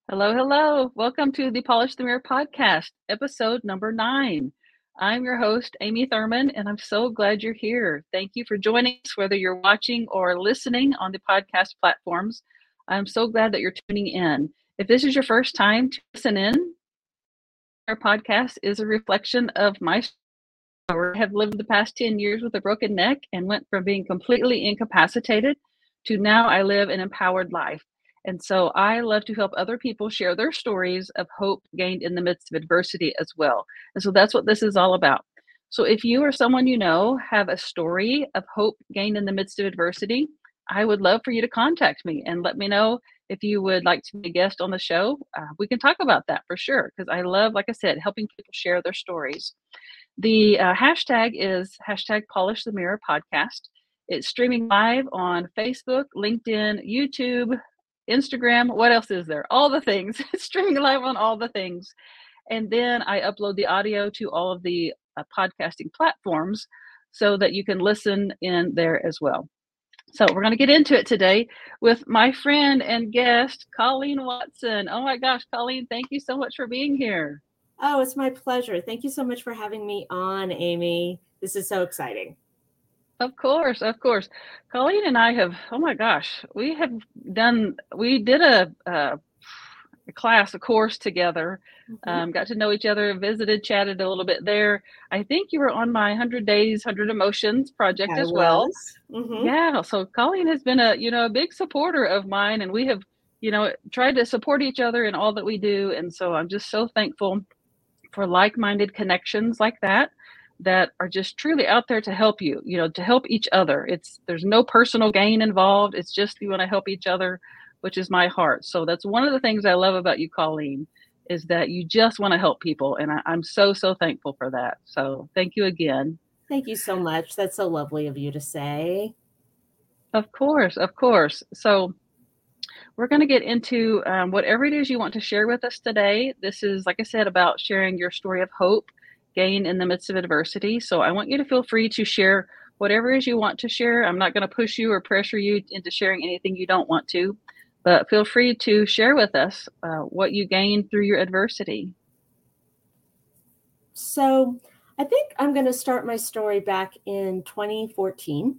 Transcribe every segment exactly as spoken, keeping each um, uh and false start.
Hello, hello. Welcome to the Polish the Mirror podcast, episode number nine. I'm your host, Amy Thurman, and I'm so glad you're here. Thank you for joining us, whether you're watching or listening on the podcast platforms. I'm so glad that you're tuning in. If this is your first time to listen in, our podcast is a reflection of my story. I have lived the past ten years with a broken neck and went from being completely incapacitated to now I live an empowered life. And so I love to help other people share their stories of hope gained in the midst of adversity as well. And so that's what this is all about. So if you or someone you know have a story of hope gained in the midst of adversity, I would love for you to contact me and let me know if you would like to be a guest on the show. Uh, we can talk about that for sure because I love, like I said, helping people share their stories. The uh, hashtag is hashtag Polish the Mirror podcast. It's streaming live on Facebook, LinkedIn, YouTube, Instagram. What else is there? All the things. It's streaming live on all the things. And then I upload the audio to all of the uh, podcasting platforms so that you can listen in there as well. So we're going to get into it today with my friend and guest, Colleen Watson. Oh my gosh, Colleen, thank you so much for being here. Oh, it's my pleasure. Thank you so much for having me on, Amy. This is so exciting. Of course, of course. Colleen and I have, oh my gosh, we have done, we did a, a, a class, a course together, mm-hmm. um, got to know each other, visited, chatted a little bit there. I think you were on my one hundred Days, one hundred Emotions project I as well. Mm-hmm. Yeah, so Colleen has been a, you know, a big supporter of mine, and we have, you know, tried to support each other in all that we do. And so I'm just so thankful for like-minded connections like that that are just truly out there to help you, you know, to help each other. It's there's no personal gain involved. It's just you want to help each other, which is my heart. So that's one of the things I love about you, Colleen, is that you just want to help people. And I, I'm so, so thankful for that. So thank you again. Thank you so much. That's so lovely of you to say. Of course, of course. So we're going to get into um, whatever it is you want to share with us today. This is, like I said, about sharing your story of hope gained in the midst of adversity. So I want you to feel free to share whatever it is you want to share. I'm not going to push you or pressure you into sharing anything you don't want to, but feel free to share with us uh, what you gained through your adversity. So I think I'm going to start my story back in twenty fourteen.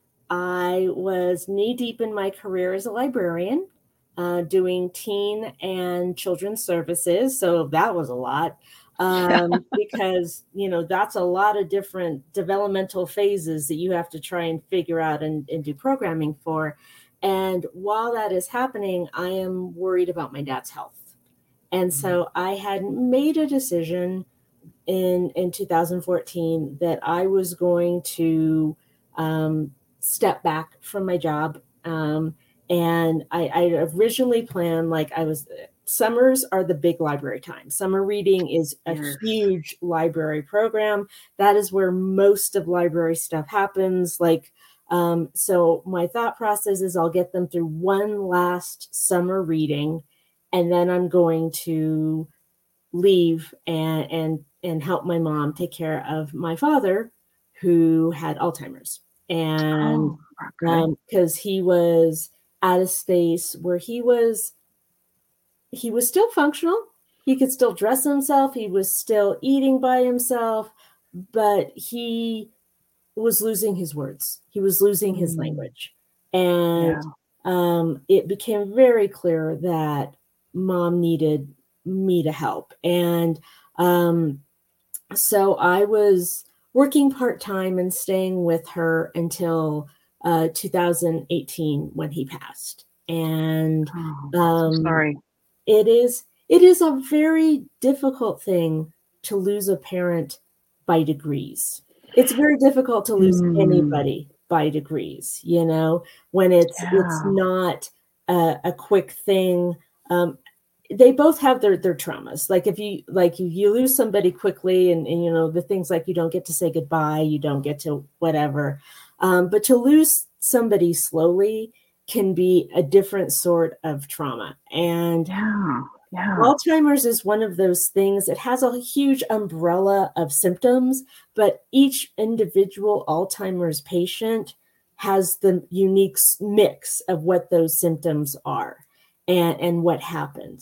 I was knee deep in my career as a librarian, uh, doing teen and children's services. So that was a lot um, because, you know, that's a lot of different developmental phases that you have to try and figure out and, and do programming for. And while that is happening, I am worried about my dad's health. And so I had made a decision in, in two thousand fourteen that I was going to um, step back from my job. Um, and I, I originally planned, like I was, summers are the big library time. Summer reading is a Yes. huge library program. That is where most of library stuff happens. Like, um, so my thought process is I'll get them through one last summer reading, and then I'm going to leave and, and, and help my mom take care of my father, who had Alzheimer's. And oh, because um, he was at a space where he was, he was still functional. He could still dress himself. He was still eating by himself, but he was losing his words. He was losing his mm. language. And yeah. um, it became very clear that mom needed me to help. And um, so I was working part-time and staying with her until uh, two thousand eighteen when he passed. And oh, um, sorry. It is it is a very difficult thing to lose a parent by degrees. It's very difficult to lose mm. anybody by degrees, you know, when it's yeah. it's not a, a quick thing. Um, they both have their, their traumas. Like if you like if you lose somebody quickly and, and, you know, the things like you don't get to say goodbye, you don't get to whatever. Um, but to lose somebody slowly can be a different sort of trauma. And yeah, yeah. Alzheimer's is one of those things. It has a huge umbrella of symptoms, but each individual Alzheimer's patient has the unique mix of what those symptoms are and, and what happens.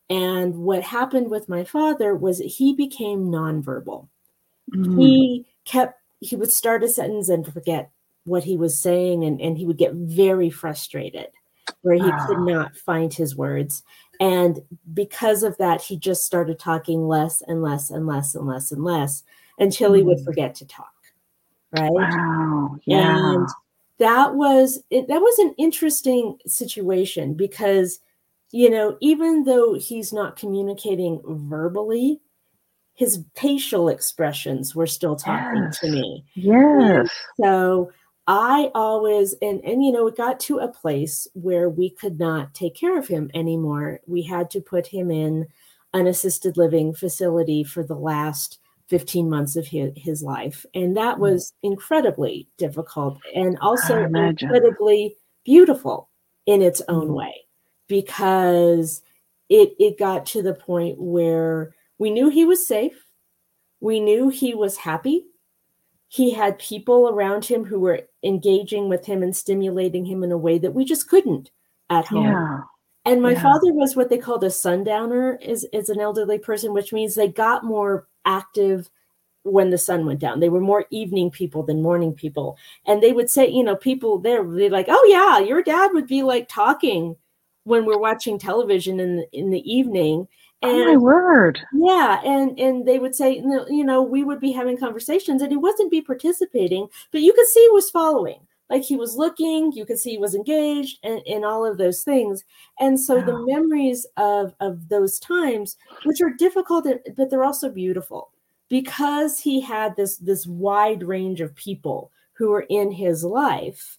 And what happened with my father was he became nonverbal. Mm. He kept, he would start a sentence and forget what he was saying, and, and he would get very frustrated where he Oh. could not find his words. And because of that, he just started talking less and less and less and less and less until he would Mm. forget to talk. Right. Wow. Yeah. And that was, it, that was an interesting situation because, you know, even though he's not communicating verbally, his facial expressions were still talking Yes. to me. Yes. And so I always, and, and, you know, it got to a place where we could not take care of him anymore. We had to put him in an assisted living facility for the last fifteen months of his, his life. And that was incredibly difficult and also incredibly beautiful in its own Mm. way, because it, it got to the point where we knew he was safe. We knew he was happy. He had people around him who were engaging with him and stimulating him in a way that we just couldn't at home. Yeah. And my Yeah. father was what they called a sundowner, is, is an elderly person, which means they got more active when the sun went down. They were more evening people than morning people. And they would say, you know, people there, they're like, oh yeah, your dad would be like talking when we're watching television in the, in the evening. And oh my word. Yeah. And, and they would say, you know, we would be having conversations and he wasn't be participating, but you could see he was following. Like he was looking, you could see he was engaged, and, and all of those things. And so Wow. the memories of, of those times, which are difficult, but they're also beautiful, because he had this, this wide range of people who were in his life.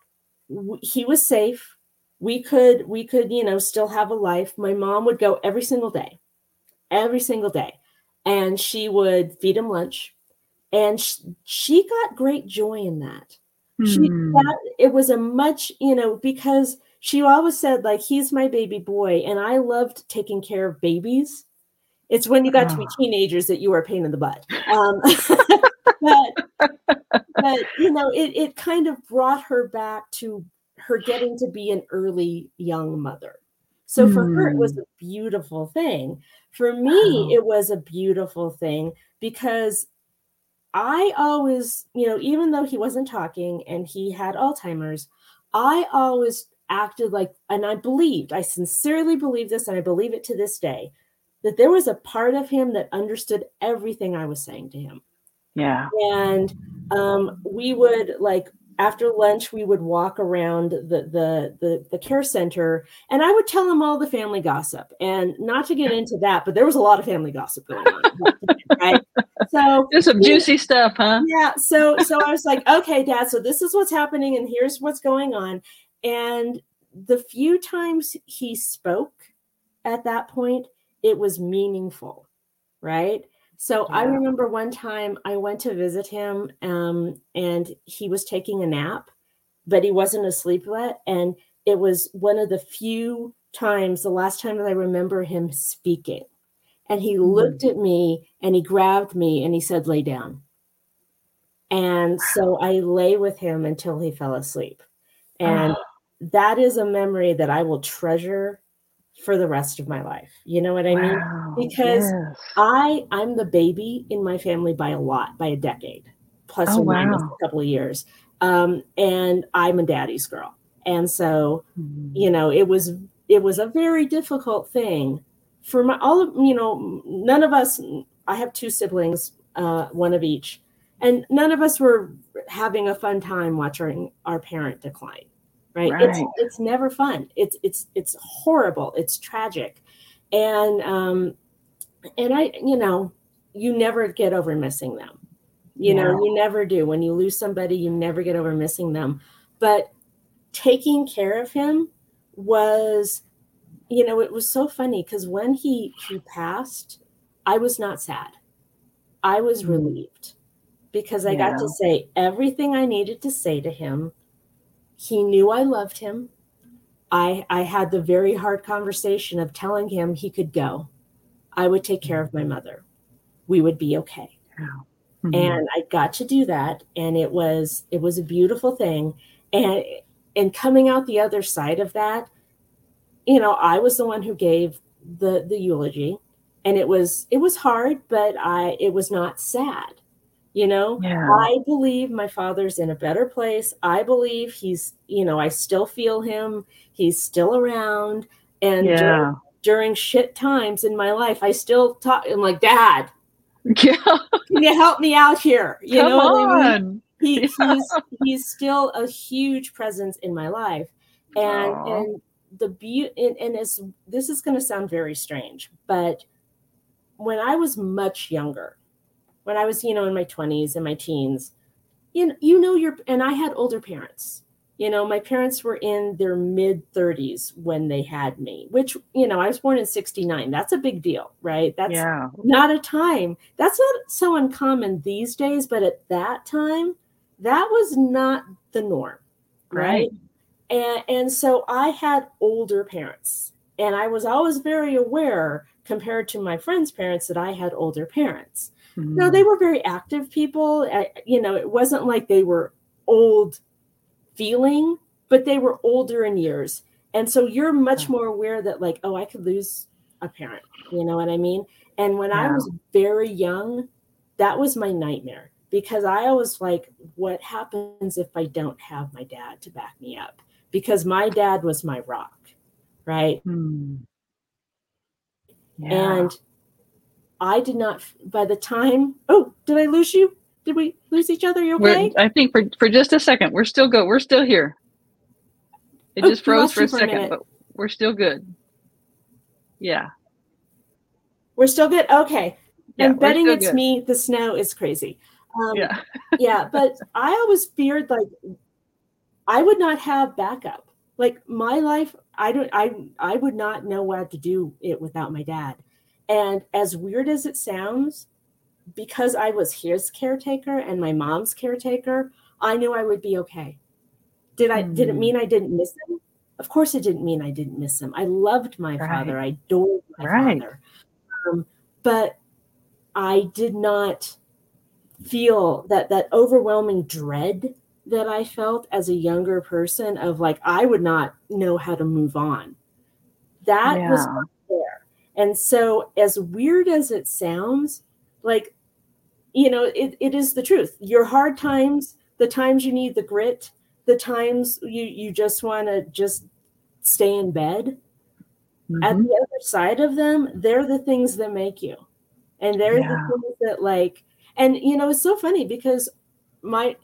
He was safe. We could, we could, you know, still have a life. My mom would go every single day, every single day. And she would feed him lunch. And she, she got great joy in that. She, Mm. that, it was a much, you know, because she always said, like, he's my baby boy. And I loved taking care of babies. It's when you got oh. to be teenagers that you were a pain in the butt. Um, but, but, you know, it, it kind of brought her back to her getting to be an early young mother. So for mm. her, it was a beautiful thing. For me, wow. it was a beautiful thing because I always, you know, even though he wasn't talking and he had Alzheimer's, I always acted like, and I believed, I sincerely believe this, and I believe it to this day, that there was a part of him that understood everything I was saying to him. Yeah. And um, we would, like, after lunch, we would walk around the, the, the, the care center, and I would tell him all the family gossip. And not to get into that, but there was a lot of family gossip going on. Right? So there's some juicy stuff, huh? Yeah. So, so I was like, okay, Dad, so this is what's happening and here's what's going on. And the few times he spoke at that point, it was meaningful. Right. So yeah. I remember one time I went to visit him um, and he was taking a nap, but he wasn't asleep yet. And it was one of the few times, the last time that I remember him speaking. And he looked at me and he grabbed me and he said, lay down. And so I lay with him until he fell asleep. And oh. that is a memory that I will treasure for the rest of my life. You know what I wow. mean? Because yes. I, I'm the baby in my family by a lot, by a decade, plus oh, or wow. minus a couple of years. Um, and I'm a daddy's girl. And so, mm-hmm. you know, it was, it was a very difficult thing for my, all of, you know, none of us, I have two siblings, uh, one of each, and none of us were having a fun time watching our parent decline, right? right. It's, it's never fun. It's, it's, it's horrible. It's tragic. And, um, and I, you know, you never get over missing them. You yeah. know, you never do. When you lose somebody, you never get over missing them. But taking care of him was, you know, it was so funny because when he, he passed, I was not sad. I was mm. relieved because I yeah. got to say everything I needed to say to him. He knew I loved him. I, I had the very hard conversation of telling him he could go. I would take care of my mother. We would be okay. Yeah. Mm-hmm. And I got to do that. And it was, it was a beautiful thing. And, and coming out the other side of that, you know, I was the one who gave the the eulogy, and it was it was hard, but I it was not sad. You know, Yeah. I believe my father's in a better place. I believe he's, you know, I still feel him. He's still around. And Yeah. during, during shit times in my life, I still talk. I'm like, Dad, Yeah. can you help me out here? You Come know what on. I mean? He, Yeah. he's he's still a huge presence in my life. And Aw. and the beauty, and, and as this is going to sound very strange, but when I was much younger, when I was, you know, in my twenties and my teens, you know, you know, your, and I had older parents. You know, my parents were in their mid thirties when they had me, which, you know, I was born in sixty-nine. That's a big deal, right? That's Yeah. not a time. That's not so uncommon these days, but at that time, that was not the norm, right? Right. And, and so I had older parents, and I was always very aware compared to my friends' parents that I had older parents. Mm. No, they were very active people. I, you know, it wasn't like they were old feeling, but they were older in years. And so you're much more aware that like, oh, I could lose a parent. You know what I mean? And when I Yeah. was very young, that was my nightmare, because I always like, what happens if I don't have my dad to back me up? Because my dad was my rock, right? Mm. Yeah. And I did not, by the time, oh, did I lose you? Did we lose each other? You okay? We're, I think for, for just a second, we're still good. We're still here. It Oh, just we froze lost for a you for a second, minute. but we're still good. Yeah. We're still good? Okay. Yeah, I'm we're betting still it's good. me. The snow is crazy. Um, Yeah. yeah, but I always feared like I would not have backup. Like my life, I don't, I, I would not know what to do it without my dad. And as weird as it sounds, because I was his caretaker and my mom's caretaker, I knew I would be okay. Did I, did it Mm. mean I didn't miss him? Of course it didn't mean I didn't miss him. I loved my Right. father. I adored my Right. father. Um, but I did not feel that that overwhelming dread that I felt as a younger person of like, I would not know how to move on. That Yeah. was not there. And so as weird as it sounds, like, you know, it, it is the truth. Your hard times, the times you need the grit, the times you, you just want to just stay in bed, Mm-hmm. at the other side of them, they're the things that make you. And they're Yeah. the things that like, and you know, it's so funny because my,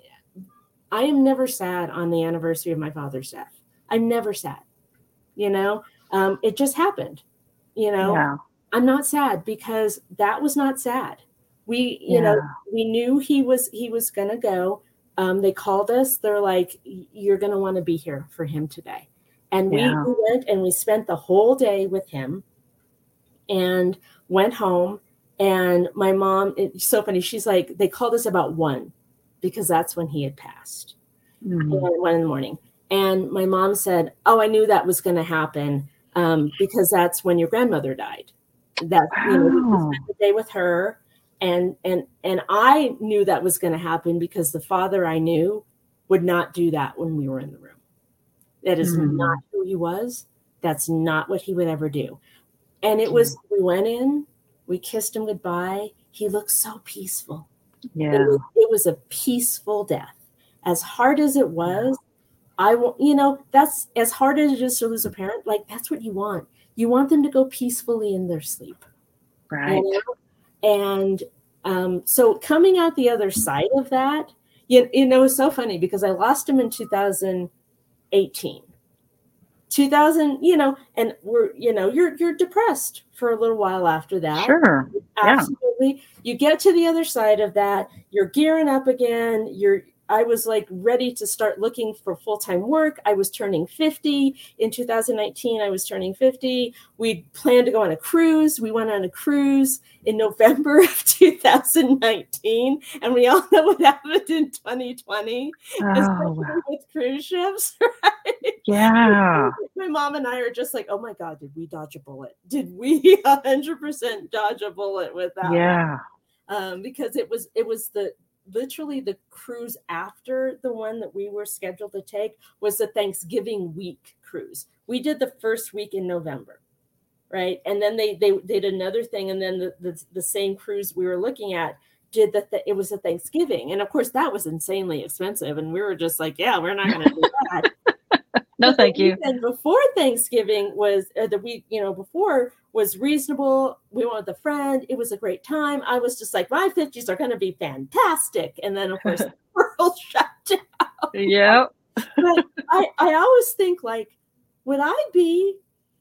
I am never sad on the anniversary of my father's death. I'm never sad, you know, um, it just happened, you know, Yeah. I'm not sad because that was not sad. We, you Yeah. know, we knew he was, he was going to go. Um, they called us. They're like, you're going to want to be here for him today. And we, Yeah. we went and we spent the whole day with him and went home. And my mom, it's so funny. She's like, they called us about one because that's when he had passed. Mm-hmm. And one in the morning. And my mom said, oh, I knew that was going to happen um, because that's when your grandmother died. That, Wow. you know, we spent the day with her. And, and, and I knew that was going to happen because the father I knew would not do that when we were in the room. That is Mm-hmm. not who he was. That's not what he would ever do. And it was, we went in, we kissed him goodbye. He looked so peaceful. Yeah. It was, it was a peaceful death. As hard as it was, yeah. I will, you know, that's as hard as it is to lose a parent. Like, that's what you want. You want them to go peacefully in their sleep. Right. You know? And um, so coming out the other side of that, you, you know, it's so funny because I lost him in two thousand eighteen. two thousand, you know, and we're, you know, you're you're depressed for a little while after that. Sure. Absolutely. Yeah. You get to the other side of that, you're gearing up again. You're I was like ready to start looking for full-time work. I was turning fifty in two thousand nineteen. I was turning fifty. We planned to go on a cruise. We went on a cruise in November of two thousand nineteen. And we all know what happened in twenty twenty, Oh, especially wow. with cruise ships, right? Yeah. My mom and I are just like, oh my God, did we dodge a bullet? Did we one hundred percent dodge a bullet with that? Yeah. Um, because it was, it was the, literally the cruise after the one that we were scheduled to take was the Thanksgiving week cruise. We did the first week in November, right? And then they they did another thing, and then the the, the same cruise we were looking at did that. Th- it was a Thanksgiving, and of course that was insanely expensive, and we were just like, yeah, we're not going to do that. No, but thank you. And before Thanksgiving was uh, the week, you know, before was reasonable. We went with a friend. It was a great time. I was just like, my fifties are going to be fantastic, and then of course the world shut down. Yeah. But I I always think like, would I be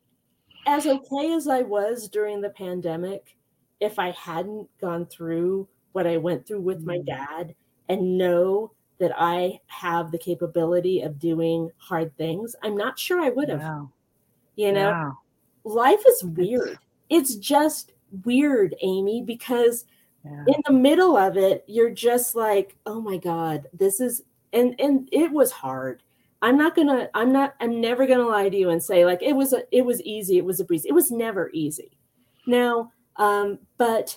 as okay as I was during the pandemic if I hadn't gone through what I went through with my dad and know that I have the capability of doing hard things? I'm not sure I would have. Wow. You know, Wow. life is weird. It's, it's just weird, Amy, because yeah. in the middle of it, you're just like, oh my God, this is, and, and it was hard. I'm not gonna, I'm not, I'm never gonna lie to you and say like, it was, a, it was easy. It was a breeze. It was never easy. Now, um, but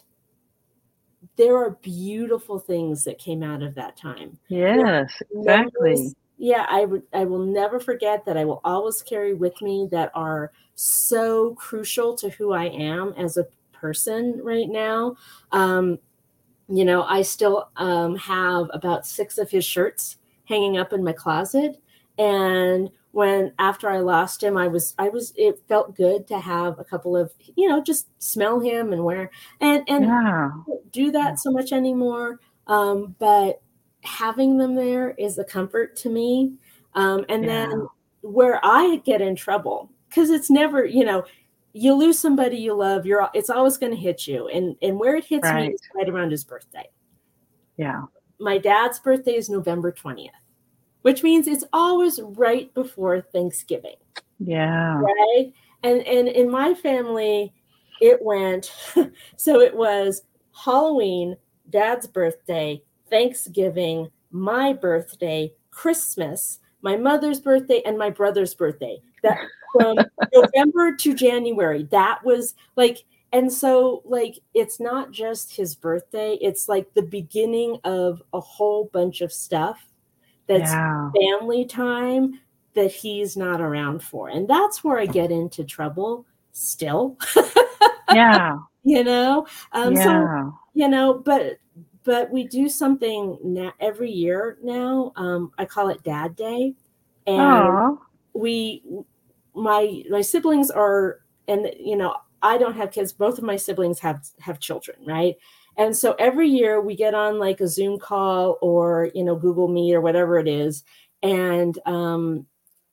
there are beautiful things that came out of that time. Yes, exactly. Memories, yeah, I would, I will never forget that. I will always carry with me that are so crucial to who I am as a person right now. Um, you know, I still um, have about six of his shirts hanging up in my closet. And when, after I lost him, I was, I was, it felt good to have a couple of, you know, just smell him and wear, and, and yeah. do that so much anymore. Um, but having them there is a comfort to me. Um, and yeah. then where I get in trouble, because it's never, you know, you lose somebody you love, you're, it's always going to hit you. And, and where it hits right. me is right around his birthday. Yeah. My dad's birthday is November twentieth, which means it's always right before Thanksgiving. Yeah. Right. And, and in my family, it went, so it was Halloween, Dad's birthday, Thanksgiving, my birthday, Christmas, my mother's birthday, and my brother's birthday. That from November to January, that was like, and so like, it's not just his birthday. It's like the beginning of a whole bunch of stuff that's yeah. family time that he's not around for. And that's where I get into trouble still. Yeah. You know, um, yeah. so, you know, but, but we do something na- every year now. Um, I call it Dad Day. And Aww. we, my, my siblings are, and, you know, I don't have kids. Both of my siblings have, have children. Right. And so every year we get on like a Zoom call or, you know, Google Meet or whatever it is. And, um,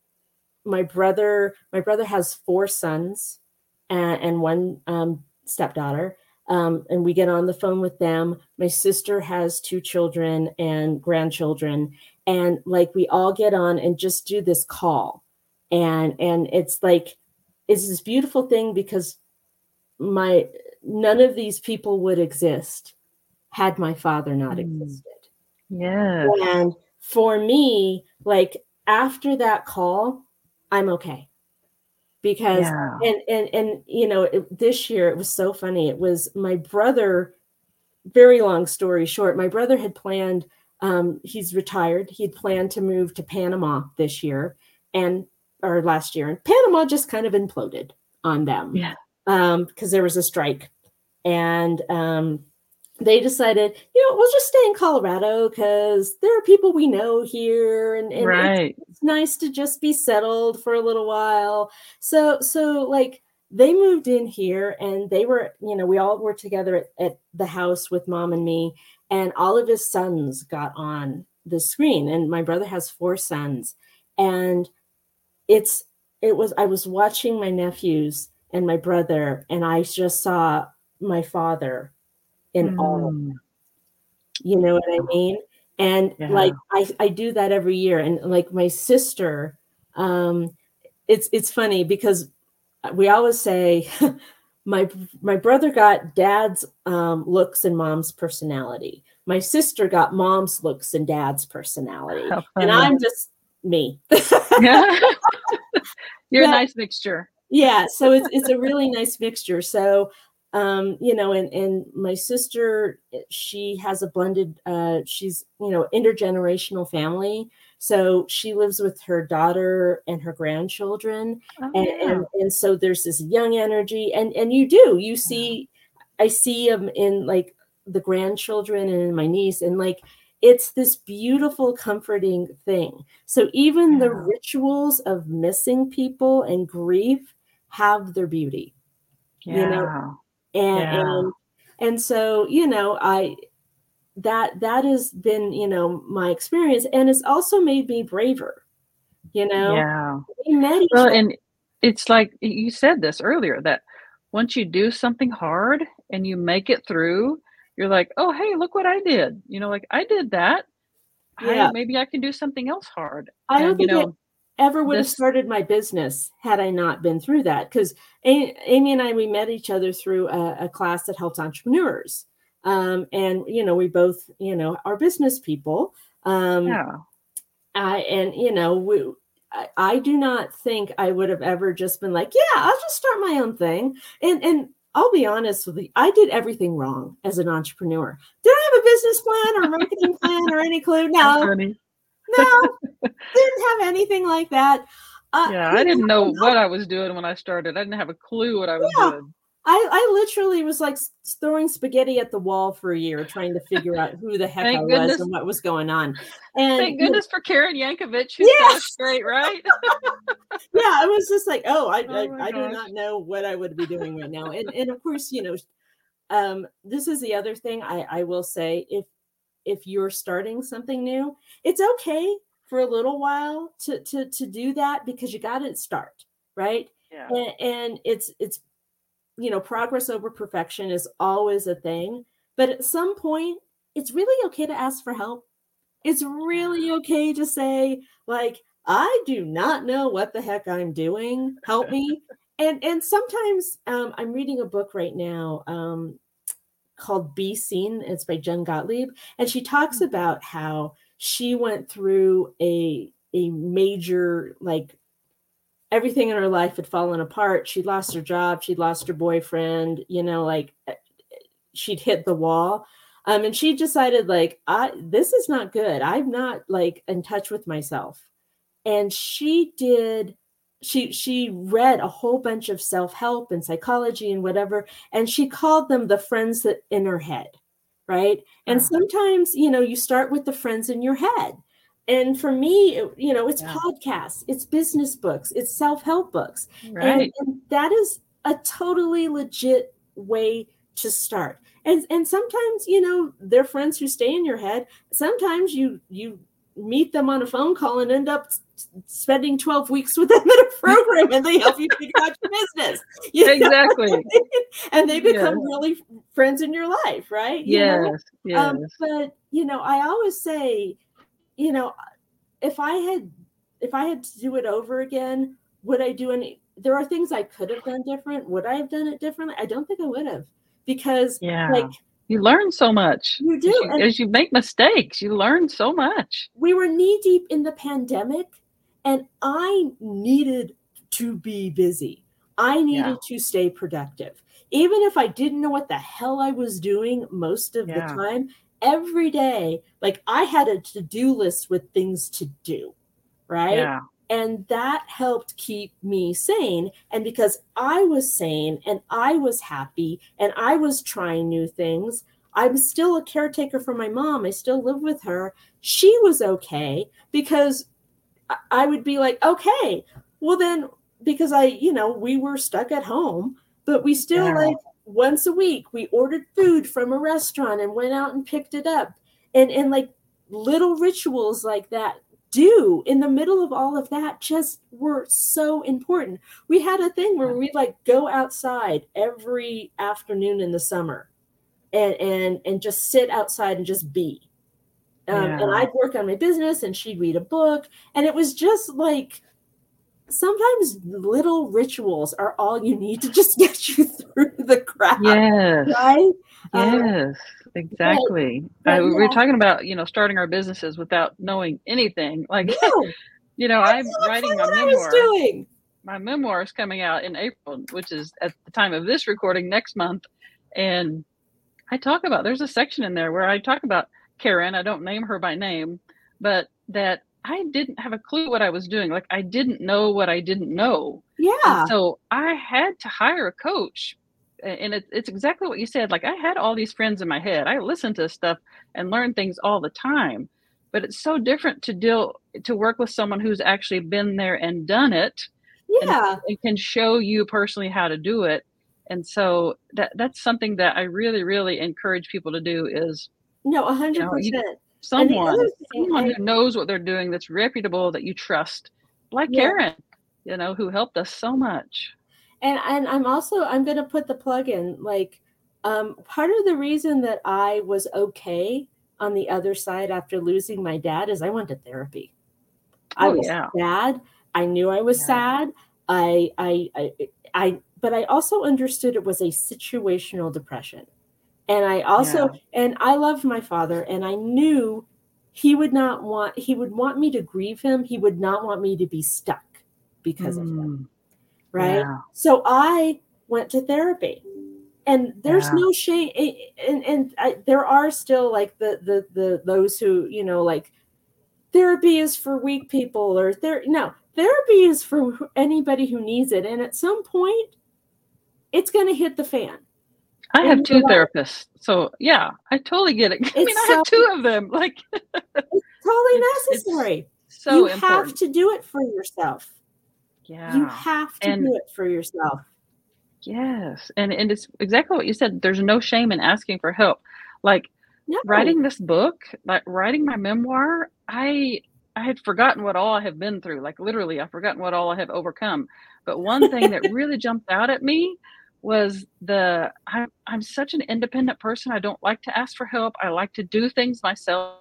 my brother, my brother has four sons and, and one um, stepdaughter. Um, and we get on the phone with them. My sister has two children and grandchildren. And like, we all get on and just do this call. And, and it's like, it's this beautiful thing because my, none of these people would exist had my father not mm. existed. Yes. And for me, like after that call, I'm okay. Because, yeah. and, and, and, you know, it, this year it was so funny. It was my brother, very long story short, my brother had planned, um, he's retired. He'd planned to move to Panama this year and, or last year, and Panama just kind of imploded on them. Yeah. Um, because there was a strike and, um, they decided, you know, we'll just stay in Colorado because there are people we know here, and, and right. it's, it's nice to just be settled for a little while. So, so like they moved in here, and they were, you know, we all were together at, at the house with Mom and me, and all of his sons got on the screen, and my brother has four sons, and it's, it was, I was watching my nephews and my brother, and I just saw my father in mm. all of them. You know what I mean? And yeah. like, I, I do that every year. And like my sister, um, it's, it's funny because we always say my, my brother got dad's um, looks and mom's personality. My sister got mom's looks and dad's personality. And I'm just me. Yeah. You're but, a nice mixture. Yeah. So it's, it's a really nice mixture. So, Um, you know, and, and my sister, she has a blended, uh, she's, you know, intergenerational family. So she lives with her daughter and her grandchildren. Oh, And, yeah. and, and so there's this young energy, and, and you do, you see, I see them in like the grandchildren and in my niece, and like, it's this beautiful, comforting thing. So even Yeah. the rituals of missing people and grief have their beauty, Yeah. you know, and, Yeah. and, and so, you know, I, that, that has been, you know, my experience, and it's also made me braver, you know, Yeah. we met each Well, other. and it's like you said this earlier, that once you do something hard and you make it through, you're like, "Oh, hey, look what I did." You know, like, "I did that. I Yeah. maybe I can do something else hard." I don't And, you think I know, ever would have this started my business had I not been through that. Because Amy and I, we met each other through a, a class that helps entrepreneurs. Um, and, you know, we both, you know, are business people. Um, Yeah. I, and, you know, we, I, I do not think I would have ever just been like, yeah, I'll just start my own thing. And, and I'll be honest with you, I did everything wrong as an entrepreneur. Did I have a business plan or marketing plan or any clue? How No, funny. no, didn't have anything like that. Uh, Yeah, I you didn't know, know and I'll- what I was doing when I started. I didn't have a clue what I was yeah, doing. I, I literally was like s- throwing spaghetti at the wall for a year, trying to figure out who the heck I Thank was goodness. and what was going on. And Thank you know, goodness for Karen Yankovich who set us yes, straight, right? yeah, I was just like, oh, I, Oh I, my I do gosh. not know what I would be doing right now. And and of course, you know, um, this is the other thing I, I will say, if if you're starting something new, it's okay for a little while to to to do that, because you got to start, right? Yeah. And, and it's it's you know, progress over perfection is always a thing, but at some point, it's really okay to ask for help. It's really okay to say, like, I do not know what the heck I'm doing. Help me. And and sometimes um, I'm reading a book right now. Um, called Be Seen. It's by Jen Gottlieb. And she talks about how she went through a a major, like, everything in her life had fallen apart. She lost her job, she'd lost her boyfriend, you know, like she'd hit the wall. Um, and she decided, like, I this is not good. I'm not like in touch with myself. And she did she she read a whole bunch of self-help and psychology and whatever, and she called them the friends that in her head, right? And Oh, sometimes, you know, you start with the friends in your head. And for me, it- you know, it's yeah. podcasts, it's business books, it's self-help books. And, Right. and that is a totally legit way to start. And and sometimes, you know, they're friends who stay in your head. Sometimes you you meet them on a phone call and end up spending twelve weeks with them in a program, and they help you figure out your business. You know? Exactly. And they become Yes. really friends in your life, right? You know, Yes. Yes. um, but you know, I always say, you know, if I had if I had to do it over again, would I do any? There are things I could have done different. Would I have done it differently? I don't think I would have, because like Yeah. You learn so much you as do, you and as you make mistakes. You learn so much. we were knee deep in the pandemic, and I needed to be busy. I Yeah. needed to stay productive. Even if I didn't know what the hell I was doing most of the Yeah. time, every day, like, I had a to-do list with things to do, right? Yeah. And that helped keep me sane. And because I was sane and I was happy and I was trying new things, I'm still a caretaker for my mom. I still live with her. She was okay, because I would be like, okay, well then, because I, you know, we were stuck at home, but we still, Yeah. like, once a week we ordered food from a restaurant and went out and picked it up. And and like little rituals like that do in the middle of all of that just were so important. We had a thing where Yeah. we'd like go outside every afternoon in the summer and and and just sit outside and just be. Um, and Yeah. I'd work on my business and she'd read a book. And it was just like, sometimes little rituals are all you need to just get you through the crap, Yes. right? Um, Yes. but, Exactly. but I, we were yeah, talking about, you know, starting our businesses without knowing anything. Like, no, you know, I had I'm no clue writing my what I was memoir. doing. My memoir is coming out in April, which is at the time of this recording next month. And I talk about, there's a section in there where I talk about Karen. I don't name her by name, but that I didn't have a clue what I was doing. Like, I didn't know what I didn't know. And Yeah. so I had to hire a coach. And it, it's exactly what you said. Like, I had all these friends in my head. I listened to stuff and learn things all the time. But it's so different to deal to work with someone who's actually been there and done it, and Yeah. it can show you personally how to do it. And so that that's something that I really, really encourage people to do is, No, you know, you one hundred percent. And the someone other thing someone I who knows what they're doing that's reputable that you trust, like yeah. Karen, you know, who helped us so much. And and I'm also I'm gonna put the plug in, like, um, part of the reason that I was okay on the other side after losing my dad is I went to therapy. I Oh, was yeah. sad. I knew I was Yeah. sad. I I I I but I also understood it was a situational depression. And I Yeah. also and I loved my father, and I knew he would not want he would want me to grieve him. He would not want me to be stuck because of him, Mm, right? yeah. So I went to therapy. And there's Yeah. no shame, and and I, there are still like the the the those who, you know, like, therapy is for weak people, or there no therapy is for anybody who needs it, and at some point it's going to hit the fan I have in your two life. therapists. So, yeah, I totally get it. I mean, It's I so have two of them. Like, it's totally it's it's necessary. You so have important. to do it for yourself. You Yeah. have to And do it for yourself. yes, and and it's exactly what you said. There's no shame in asking for help. Like, No. writing this book, like writing my memoir, I I had forgotten what all I have been through. Like, literally, I've forgotten what all I have overcome. But one thing that really jumped out at me was the I'm I'm such an independent person. I don't like to ask for help. I like to do things myself.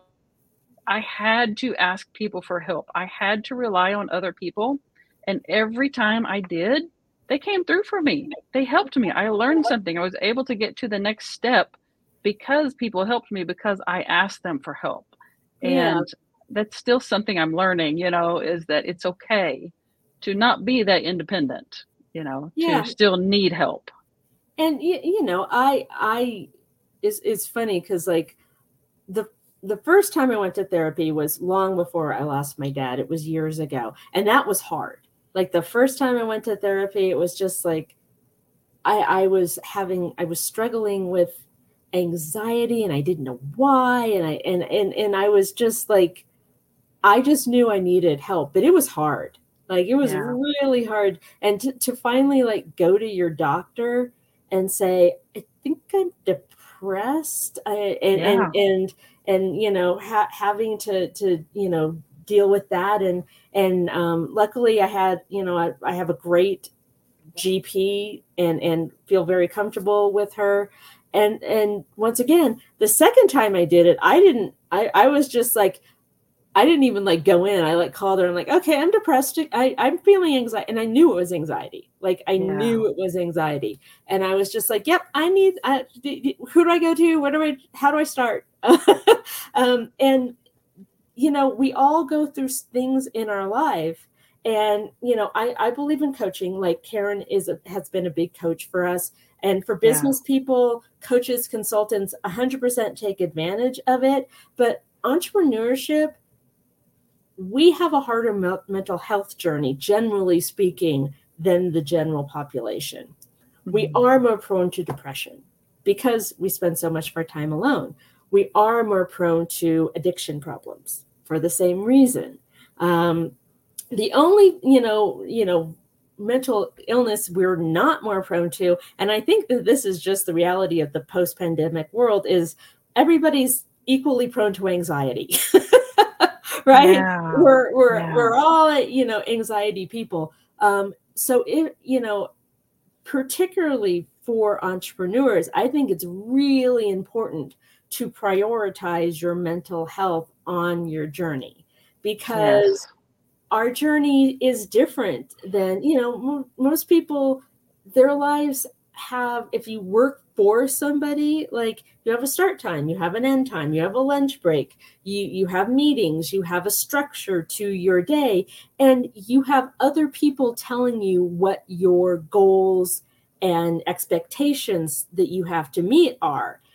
I had to ask people for help. I had to rely on other people. And every time I did, they came through for me. They helped me. I learned something. I was able to get to the next step because people helped me because I asked them for help. Yeah. And that's still something I'm learning, you know, is that it's okay to not be that independent, you know, to Yeah. still need help. And you, you know, I I is it's funny because, like, the the first time I went to therapy was long before I lost my dad. It was years ago, and that was hard. Like, the first time I went to therapy, it was just like I I was having I was struggling with anxiety, and I didn't know why, and I and and and I was just like, I just knew I needed help, but it was hard. Like, it was Yeah. really hard. And to, to finally, like, go to your doctor and say, I think I'm depressed. I, and, and, Yeah. and, and, you know, ha- having to, to, you know, deal with that. And, and, um, luckily I had, you know, I, I have a great G P, and, and feel very comfortable with her. And, and once again, the second time I did it, I didn't, I, I was just like, I didn't even like go in. I like called her. I'm like, okay, I'm depressed. I, I'm feeling anxiety. And I knew it was anxiety. Like, I Yeah. knew it was anxiety. And I was just like, yep, I need, I, d- d- who do I go to? What do I, how do I start? um, and, you know, we all go through things in our life. And, you know, I, I believe in coaching. Like, Karen is a, has been a big coach for us. And for Yeah. business people, coaches, consultants, one hundred percent take advantage of it. But entrepreneurship, we have a harder me- mental health journey, generally speaking, than the general population. Mm-hmm. We are more prone to depression because we spend so much of our time alone. We are more prone to addiction problems for the same reason. Um, the only, you know, you know, mental illness we're not more prone to, and I think that this is just the reality of the post-pandemic world, is everybody's equally prone to anxiety. Right? Yeah. We're we're Yeah. we're all, you know, anxiety people. Um, so if, you know, particularly for entrepreneurs, I think it's really important to prioritize your mental health on your journey, because Yes. our journey is different than, you know, m- most people, their lives have, if you work for somebody, like, you have a start time, you have an end time, you have a lunch break, you you have meetings, you have a structure to your day, and you have other people telling you what your goals and expectations that you have to meet are.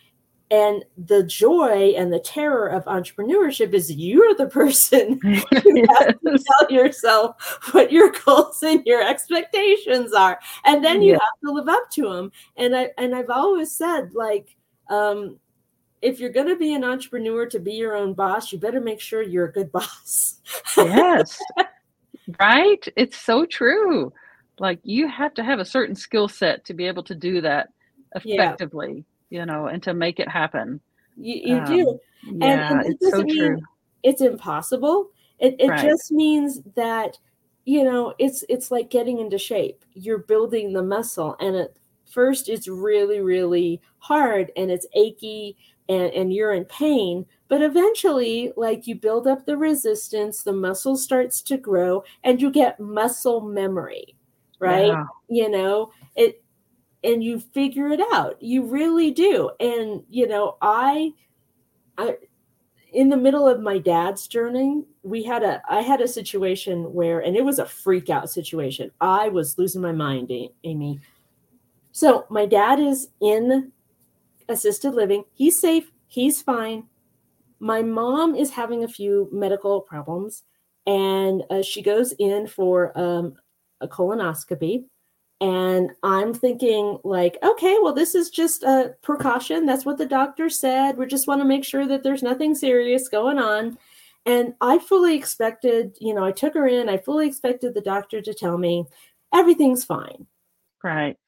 And the joy and the terror of entrepreneurship is you're the person who has to Yes. tell yourself what your goals and your expectations are. And then you Yeah. have to live up to them. And I and I've always said, like, um, if you're going to be an entrepreneur to be your own boss, you better make sure you're a good boss. Yes. Right? It's so true. Like, you have to have a certain skill set to be able to do that Yeah, effectively, you know, and to make it happen. you, you do. Um, And, yeah, and that it's so doesn't true. mean it's impossible. It, it Right. just means that, you know, it's it's like getting into shape. You're building the muscle. And at first it's really, really hard and it's achy and, and you're in pain. But eventually, like, you build up the resistance, the muscle starts to grow, and you get muscle memory, right? Yeah. You know, it and you figure it out. You really do. And, you know, I I in the middle of my dad's journey, we had a I had a situation where, and it was a freak out situation. I was losing my mind, Amy. So my dad is in assisted living. He's safe. He's fine. My mom is having a few medical problems, and uh, she goes in for um, a colonoscopy. And I'm thinking, like, okay, well, this is just a precaution. That's what the doctor said. We just want to make sure that there's nothing serious going on. And I fully expected, you know, I took her in. I fully expected the doctor to tell me everything's fine. Right.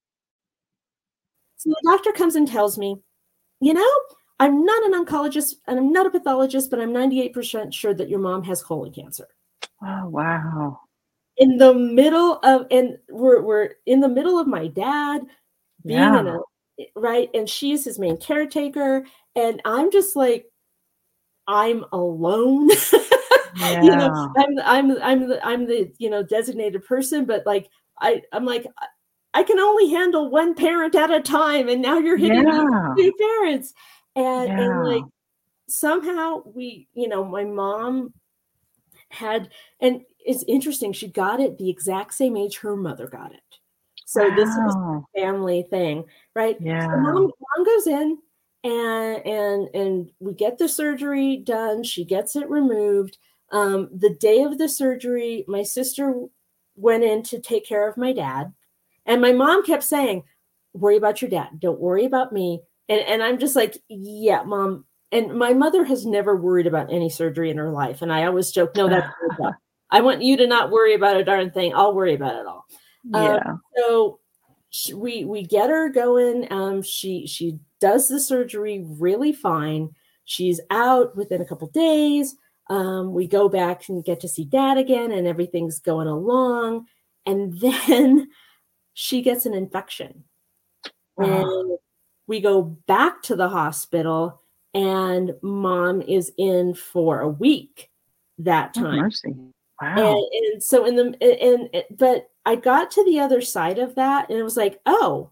So the doctor comes and tells me, you know, I'm not an oncologist and I'm not a pathologist, but I'm ninety-eight percent sure that your mom has colon cancer. Oh, wow. In the middle of, and we're, we're in the middle of my dad being in Yeah. a, right, and she's his main caretaker, and I'm just like, I'm alone. You know, Yeah. I'm I'm I'm the I'm the, you know, designated person, but like I I'm like, I can only handle one parent at a time, and now you're hitting me with Yeah. two parents. And and like Yeah. somehow we, you know, my mom had, and it's interesting, she got it the exact same age her mother got it. So this was Wow. a family thing, right? So Yeah. mom, mom goes in and and and we get the surgery done. She gets it removed. Um, the day of the surgery, my sister went in to take care of my dad. And my mom kept saying, worry about your dad. Don't worry about me. And and I'm just like, yeah, mom. And my mother has never worried about any surgery in her life. And I always joke, no, that's your job. I want you to not worry about a darn thing. I'll worry about it all. Um, Yeah. so she, we we get her going. Um, she she does the surgery really fine. She's out within a couple days. Um, we go back and get to see dad again, and everything's going along. And then she gets an infection. Oh, And we go back to the hospital, and mom is in for a week that oh, time. mercy. And, Wow. and so in the and, and but I got to the other side of that, and it was like, oh,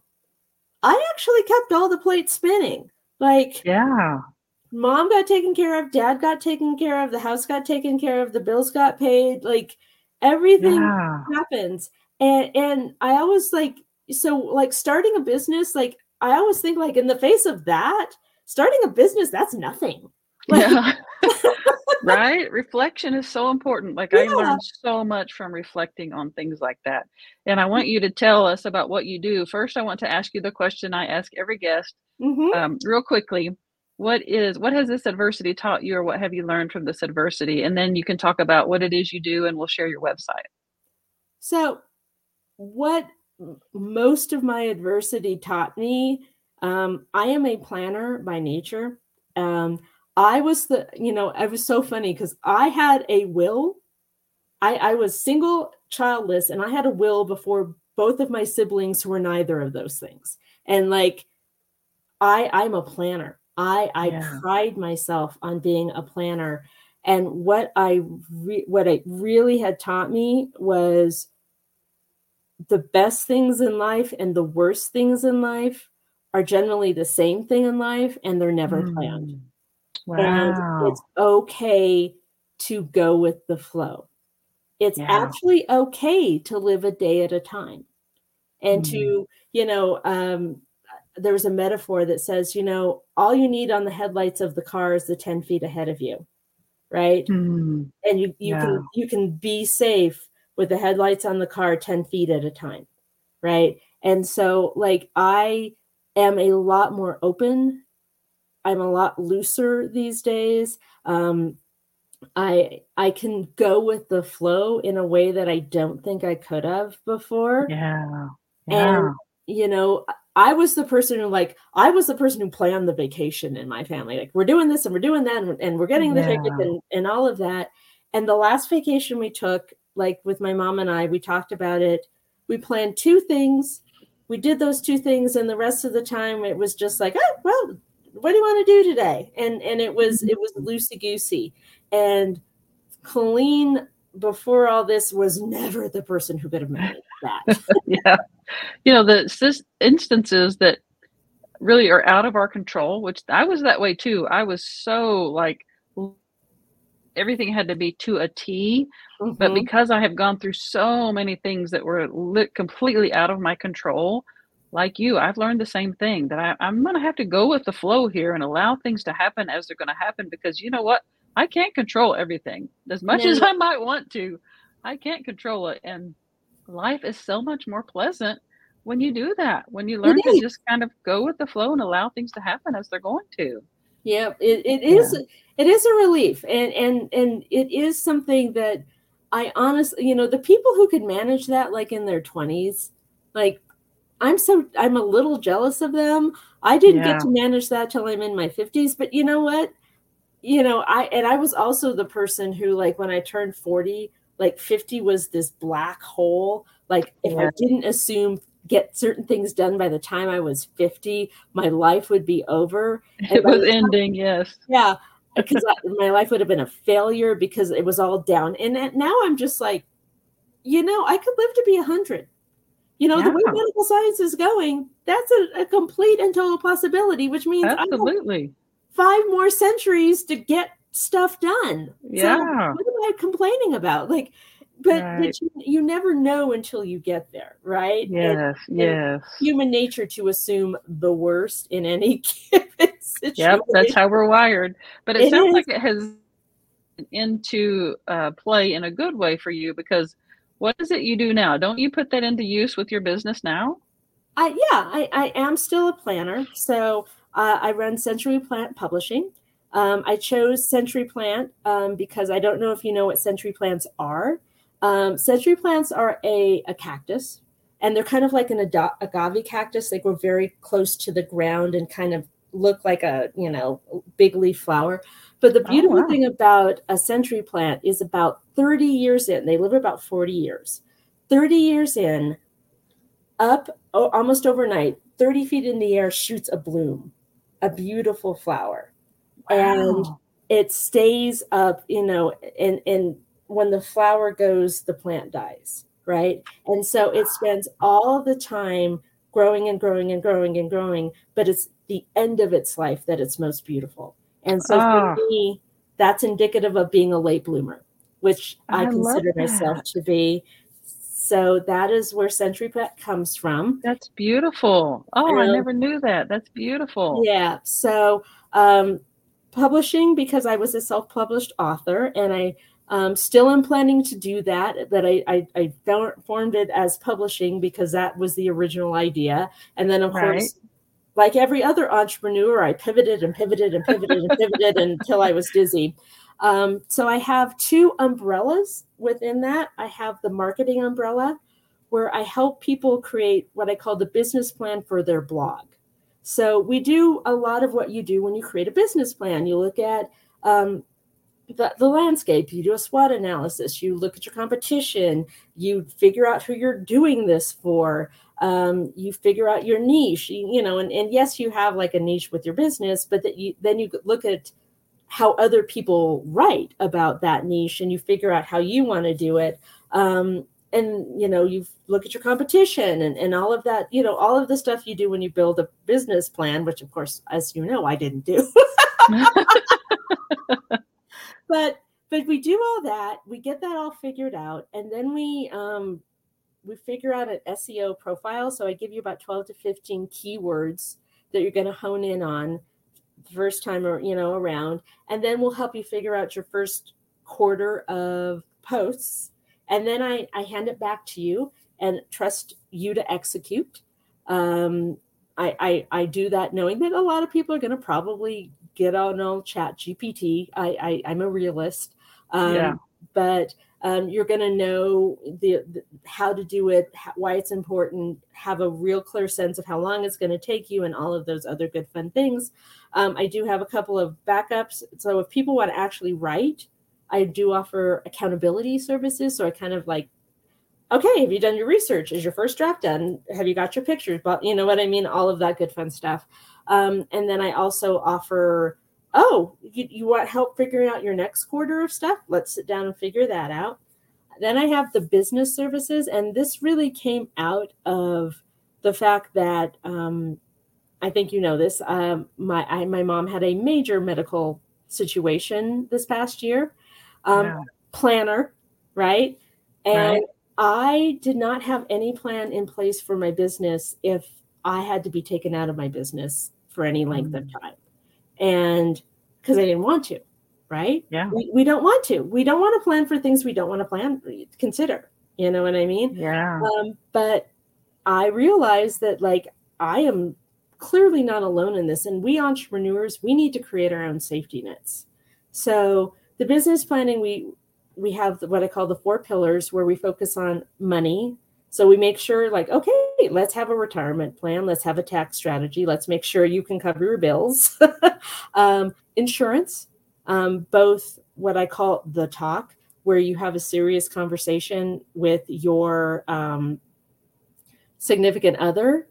I actually kept all the plates spinning. Like, Yeah. mom got taken care of, dad got taken care of, the house got taken care of, the bills got paid, like everything Yeah. happens. And and I always like, so like starting a business, like I always think, like, in the face of that, starting a business, that's nothing. Like, Yeah. Right? Reflection is so important. Like, I yeah. learned so much from reflecting on things like that. And I want you to tell us about what you do. First, I want to ask you the question I ask every guest, Mm-hmm. um, real quickly. What is what has this adversity taught you, or what have you learned from this adversity? And then you can talk about what it is you do, and we'll share your website. So what most of my adversity taught me, um, I am a planner by nature. Um, I was the, you know, I was so funny because I had a will. I, I was single, childless, and I had a will before both of my siblings who were neither of those things. And like, I, I'm a planner. I, I Yeah. pride myself on being a planner. And what I, re- what it really had taught me was the best things in life and the worst things in life are generally the same thing in life, and they're never planned. Mm. And it's Wow. okay to go with the flow. It's Yeah. actually okay to live a day at a time and Mm. to, you know, um, there's a metaphor that says, you know, all you need on the headlights of the car is the ten feet ahead of you, right? Mm, And you you yeah. can you can be safe with the headlights on the car ten feet at a time, right? And so like I am a lot more open. I'm a lot looser these days. Um, I I can go with the flow in a way that I don't think I could have before. Yeah. And, Yeah. you know, I was the person who like I was the person who planned the vacation in my family. Like we're doing this and we're doing that and, and we're getting the tickets Yeah. and, and all of that. And the last vacation we took, like with my mom and I, we talked about it. We planned two things. We did those two things, and the rest of the time it was just like, oh, well, what do you want to do today? And and it was it was loosey goosey. And Colleen, before all this, was never the person who could have managed that. Yeah. You know, the sis instances that really are out of our control, which I was that way too. I was so like l everything had to be to a T, but Mhm. because I have gone through so many things that were lit completely out of my control, like you, I've learned the same thing that I I'm gonna have to go with the flow here and allow things to happen as they're gonna happen because you know what? I can't control everything. As much as Now, I might want to, I can't control it, and life is so much more pleasant when you do that, when you it learn to is. just kind of go with the flow and allow things to happen as they're going to. Yep, it, it is Yeah. it is a relief, and and and it is something that I honestly, you know, the people who could manage that like in their twenties, like I'm so I'm a little jealous of them. I didn't get Yeah. to manage that till I'm in my fifties, but you know what? You know, I and I was also the person who like when I turned forty, like fifty was this black hole. Like if I Yeah. didn't assume get certain things done by the time I was fifty, my life would be over. And It by was the time ending, yes. yeah, because my life would have been a failure because it was all down. And then now I'm just like, you know, I could live to be a hundred. You know, the Yeah, way medical science is going, that's a, a complete and total possibility, which means I have absolutely. five more centuries to get stuff done. So Yeah. what am I complaining about? Like, but Right. but you, you never know until you get there, right? And Yes, and yes. human nature to assume the worst in any given Yep, that's situation. how we're wired. But it It sounds is. like it has into uh, play in a good way for you because what is it you do now? Don't you put that into use with your business now? I yeah, I, I am still a planner. So uh, I run Century Plant Publishing. Um, I chose Century Plant um, because I don't know if you know what Century Plants are. Um, century plants are a, a cactus, and they're kind of like an ado- agave cactus. They grow very close to the ground and kind of look like a you know big leaf flower. But the Oh, beautiful wow. thing about a century plant is about thirty years in, they live about forty years. thirty years in, up oh, almost overnight, thirty feet in the air shoots a bloom, a beautiful flower. And Wow. it stays up, you know, and, and when the flower goes, the plant dies, right? And so it spends all the time growing and growing and growing and growing, but it's the end of its life that it's most beautiful. And so for Oh, me, that's indicative of being a late bloomer, which I I love consider myself that. to be. So that is where Century Pet comes from. That's beautiful. Oh, I Um, never knew that. That's beautiful. yeah. So um, publishing, because I was a self-published author, and I um, still am planning to do that. But I, I, I formed it as publishing because that was the original idea. And then, of Right. course, like every other entrepreneur, I pivoted and pivoted and pivoted and pivoted until I was dizzy. Um, so I have two umbrellas within that. I have the marketing umbrella, where I help people create what I call the business plan for their blog. So we do a lot of what you do when you create a business plan. You look at um, the, the landscape, you do a SWOT analysis, you look at your competition, you figure out who you're doing this for, um, you figure out your niche, you, you know, and, and yes, you have like a niche with your business, but that you then you look at how other people write about that niche and you figure out how you want to do it. Um, and you know, you look at your competition and, and all of that, you know, all of the stuff you do when you build a business plan, which of course, as you know, I didn't do. but but we do all that, we get that all figured out, and then we um we figure out an S E O profile. So I give you about twelve to fifteen keywords that you're going to hone in on the first time or, you know, around. And then we'll help you figure out your first quarter of posts. And then I, I hand it back to you and trust you to execute. Um, I, I, I do that knowing that a lot of people are going to probably get on old Chat G P T. I, I, I'm a realist. Um, Yeah. But um, you're going to know the, the how to do it, how, why it's important, have a real clear sense of how long it's going to take you, and all of those other good fun things. Um, I do have a couple of backups. So if people want to actually write, I do offer accountability services. So I kind of like, okay, have you done your research? Is your first draft done? Have you got your pictures? But you know what I mean? All of that good fun stuff. Um, and then I also offer, oh, you, you want help figuring out your next quarter of stuff? Let's sit down and figure that out. Then I have the business services. And this really came out of the fact that, um, I think you know this, um, my, I, my mom had a major medical situation this past year. Um, Yeah. Planner, right? And Right. I did not have any plan in place for my business if I had to be taken out of my business for any length of time. And because I didn't want to, right? Yeah. We, we don't want to. We don't want to plan for things we don't want to plan, consider. You know what I mean? Yeah. Um, but I realized that, like, I am clearly not alone in this. And we entrepreneurs, we need to create our own safety nets. So the business planning, we we have what I call the four pillars, where we focus on money. So we make sure, like, okay, let's have a retirement plan. Let's have a tax strategy. Let's make sure you can cover your bills. um, insurance, um, both what I call the talk, where you have a serious conversation with your um, significant other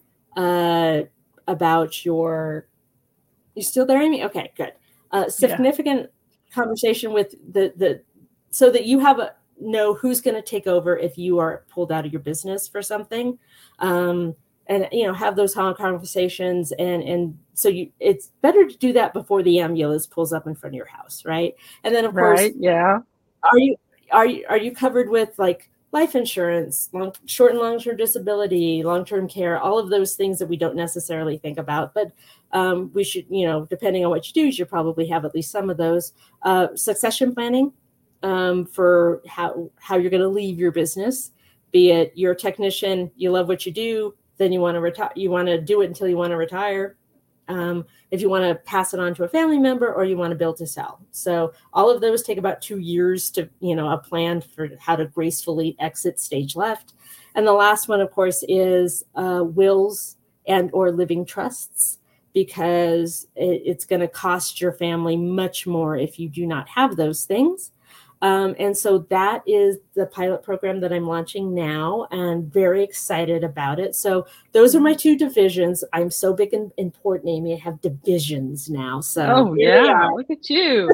uh, about your, you still there, Amy? Okay, good. Uh, significant yeah. conversation with the, the, so that you have a, know who's going to take over if you are pulled out of your business for something. Um, and, you know, have those conversations. And, and so you, it's better to do that before the ambulance pulls up in front of your house. Right. And then of Right. course, Yeah. Are you, are you, are you covered with like life insurance, long, short and long-term disability, long-term care, all of those things that we don't necessarily think about, but um, we should, you know, depending on what you do, you should probably have at least some of those. Uh, succession planning um, for how, how you're going to leave your business, be it you're a technician, you love what you do, then you want to retire, you want to do it until you want to retire. Um, if you want to pass it on to a family member, or you want to build to sell. So all of those take about two years to, you know, a plan for how to gracefully exit stage left. And the last one, of course, is uh, wills and or living trusts, because it, it's going to cost your family much more if you do not have those things. Um, and so that is the pilot program that I'm launching now, and very excited about it. So those are my two divisions. I'm so big and important, Amy. I have divisions now. So oh yeah, look at you.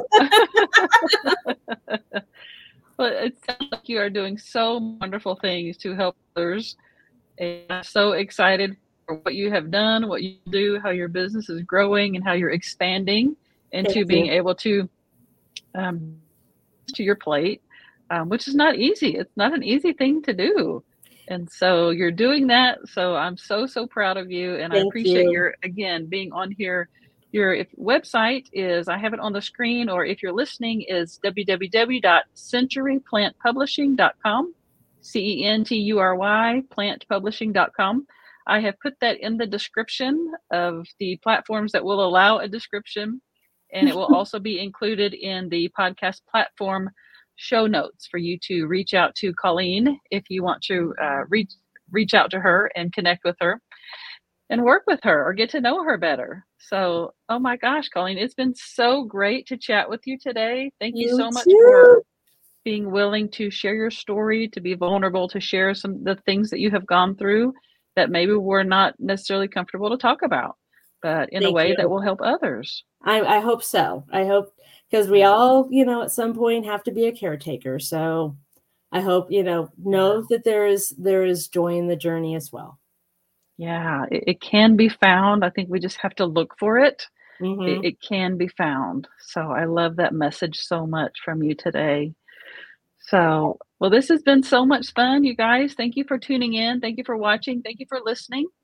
Well, it sounds like you are doing so wonderful things to help others. And I'm so excited for what you have done, what you do, how your business is growing, and how you're expanding into Thank being you. able to um, to your plate, um, which is not easy. It's not an easy thing to do. And so you're doing that. So I'm so, so proud of you. And I Thank appreciate you. your, again, being on here. Your if, website is, I have it on the screen, or if you're listening, is w w w dot century plant publishing dot com, C E N T U R Y, plant publishing dot com. I have put that in the description of the platforms that will allow a description. And it will also be included in the podcast platform show notes for you to reach out to Colleen if you want to uh, reach reach out to her and connect with her and work with her or get to know her better. So, oh my gosh, Colleen, it's been so great to chat with you today. Thank you, You so much too. for being willing to share your story, to be vulnerable, to share some of the things that you have gone through that maybe we're not necessarily comfortable to talk about, but in Thank a way you. that will help others. I, I hope so. I hope, because we all, you know, at some point have to be a caretaker. So I hope, you know, know that there is there is joy in the journey as well. Yeah, it, it can be found. I think we just have to look for it. Mm-hmm. It. It can be found. So I love that message so much from you today. So, well, this has been so much fun, you guys. Thank you for tuning in. Thank you for watching. Thank you for listening.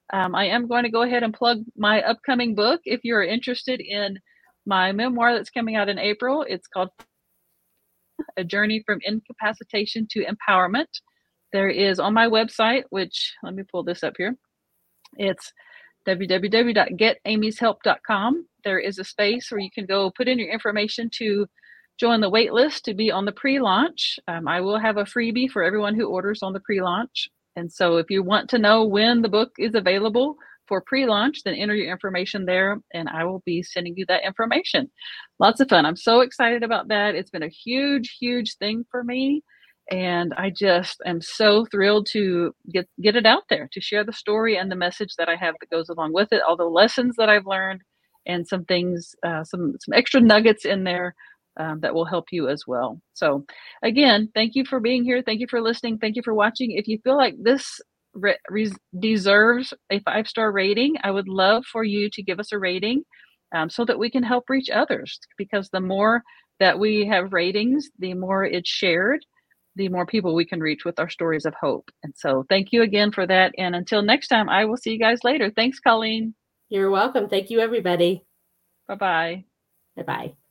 Um, I am going to go ahead and plug my upcoming book. If you're interested in my memoir that's coming out in April, it's called A Journey from Incapacitation to Empowerment. There is on my website, which let me pull this up here. It's w w w dot get amy's help dot com. There is a space where you can go put in your information to join the wait list to be on the pre-launch. Um, I will have a freebie for everyone who orders on the pre-launch. And so if you want to know when the book is available for pre-launch, then enter your information there and I will be sending you that information. Lots of fun. I'm so excited about that. It's been a huge, huge thing for me. And I just am so thrilled to get, get it out there, to share the story and the message that I have that goes along with it, all the lessons that I've learned and some things, uh, some, some extra nuggets in there um, that will help you as well. So again, thank you for being here. Thank you for listening. Thank you for watching. If you feel like this re- re- deserves a five-star rating, I would love for you to give us a rating um, so that we can help reach others, because the more that we have ratings, the more it's shared, the more people we can reach with our stories of hope. And so thank you again for that. And until next time, I will see you guys later. Thanks, Colleen. You're welcome. Thank you, everybody. Bye-bye. Bye-bye.